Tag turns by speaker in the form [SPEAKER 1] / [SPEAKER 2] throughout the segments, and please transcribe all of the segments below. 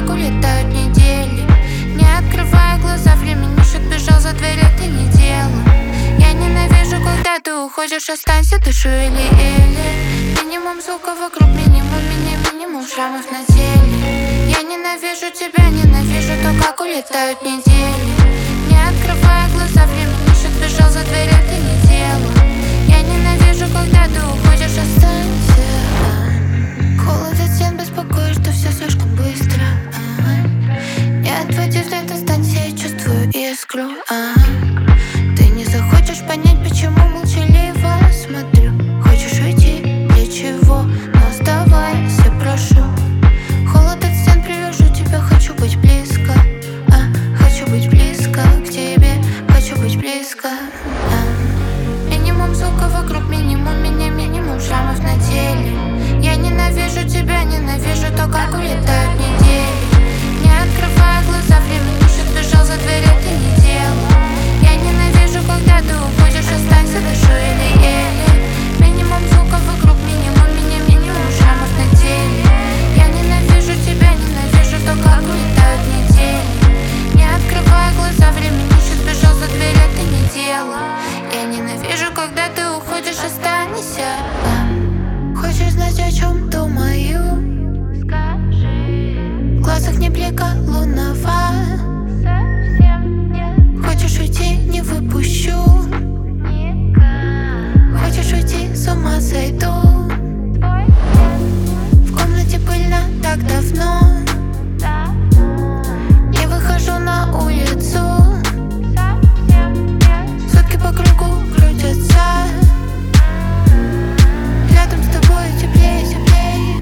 [SPEAKER 1] как улетают недели. Не открывая глаза, времени шаг бежал за дверь, это не дело. Я ненавижу, когда ты уходишь, останься, дышу еле-еле. Минимум звука вокруг, минимум шрамов на теле. Я ненавижу тебя, ненавижу то, как улетают недели. Не открывая глаза, времени шаг бежал за дверь, это не дело. Я ненавижу, когда ты уходишь, останься. Холод от стен беспокоит, что все слишком быстро. Не отводи взгляд, останься, я чувствую искру. Ты не захочешь понять, почему молчаливо смотрю. Хочешь уйти, для чего? Но оставайся, прошу. Холод от стен привяжу тебя, хочу быть близко. Хочу быть близко к тебе, хочу быть близко. Минимум звука вокруг, минимум шрамов на теле. Я ненавижу тебя, ненавижу то, как улетают недели. Не открывая глаза, времени шаг бежал за дверь, это не дело. Я ненавижу, когда ты уходишь, останься, дышу еле-еле. Минимум звука вокруг, минимум шрамов на теле. Я ненавижу тебя, ненавижу то, как улетают недели. Не открывая глаза, времени шаг бежал за дверь, это не дело. Я ненавижу, когда ты уходишь, останься. Хочешь знать, о чем думаю? Скажи. В глазах не блика лунного. Совсем нет. Хочешь уйти, не выпущу. Никак. Хочешь уйти, с ума сойду. В комнате пыльно так давно. Не выхожу на улицу. Сутки по кругу крутятся. Рядом с тобой теплее, теплее.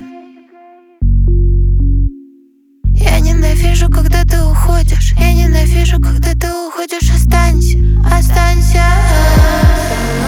[SPEAKER 1] Я ненавижу, когда ты уходишь. Я ненавижу, когда ты уходишь. Останься, останься.